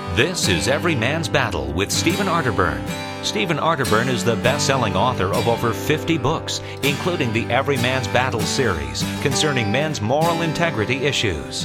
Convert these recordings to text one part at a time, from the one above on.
This is Every Man's Battle with Stephen Arterburn. Stephen Arterburn is the best-selling author of over 50 books, including the Every Man's Battle series concerning men's moral integrity issues.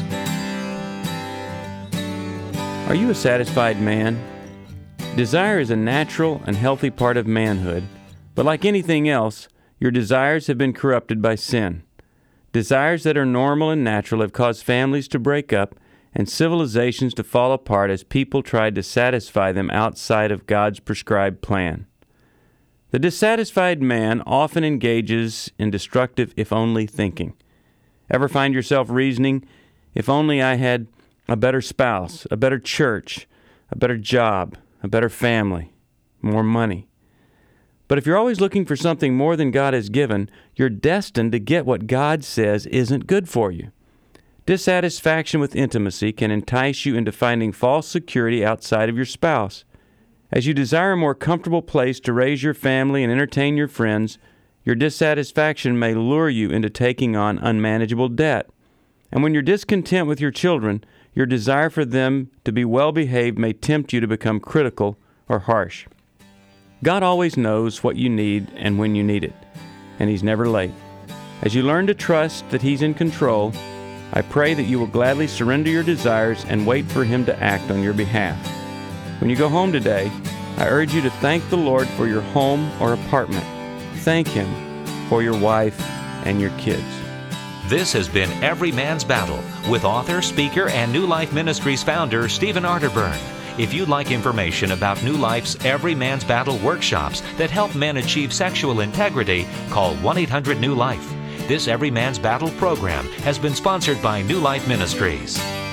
Are you a satisfied man? Desire is a natural and healthy part of manhood, but like anything else, your desires have been corrupted by sin. Desires that are normal and natural have caused families to break up and civilizations to fall apart as people tried to satisfy them outside of God's prescribed plan. The dissatisfied man often engages in destructive if-only thinking. Ever find yourself reasoning, if only I had a better spouse, a better church, a better job, a better family, more money? But if you're always looking for something more than God has given, you're destined to get what God says isn't good for you. Dissatisfaction with intimacy can entice you into finding false security outside of your spouse. As you desire a more comfortable place to raise your family and entertain your friends, your dissatisfaction may lure you into taking on unmanageable debt. And when you're discontent with your children, your desire for them to be well-behaved may tempt you to become critical or harsh. God always knows what you need and when you need it, and He's never late. As you learn to trust that He's in control, I pray that you will gladly surrender your desires and wait for Him to act on your behalf. When you go home today, I urge you to thank the Lord for your home or apartment. Thank Him for your wife and your kids. This has been Every Man's Battle with author, speaker, and New Life Ministries founder Stephen Arterburn. If you'd like information about New Life's Every Man's Battle workshops that help men achieve sexual integrity, call 1-800-NEW-LIFE. This Every Man's Battle program has been sponsored by New Life Ministries.